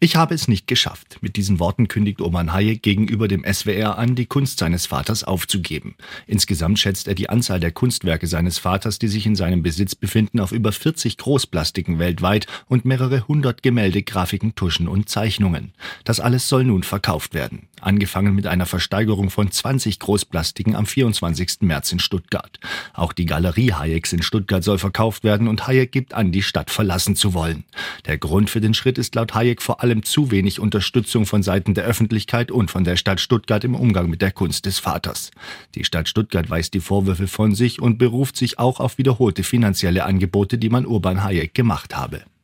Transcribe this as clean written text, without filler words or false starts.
Ich habe es nicht geschafft. Mit diesen Worten kündigt Urban Hayek gegenüber dem SWR an, die Kunst seines Vaters aufzugeben. Insgesamt schätzt er die Anzahl der Kunstwerke seines Vaters, die sich in seinem Besitz befinden, auf über 40 Großplastiken weltweit und mehrere hundert Gemälde, Grafiken, Tuschen und Zeichnungen. Das alles soll nun verkauft werden. Angefangen mit einer Versteigerung von 20 Großplastiken am 24. März in Stuttgart. Auch die Galerie Hayeks in Stuttgart soll verkauft werden und Hayek gibt an, die Stadt verlassen zu wollen. Der Grund für den Schritt ist laut Hayek vor allem zu wenig Unterstützung von Seiten der Öffentlichkeit und von der Stadt Stuttgart im Umgang mit der Kunst des Vaters. Die Stadt Stuttgart weist die Vorwürfe von sich und beruft sich auch auf wiederholte finanzielle Angebote, die man Urban Hayek gemacht habe.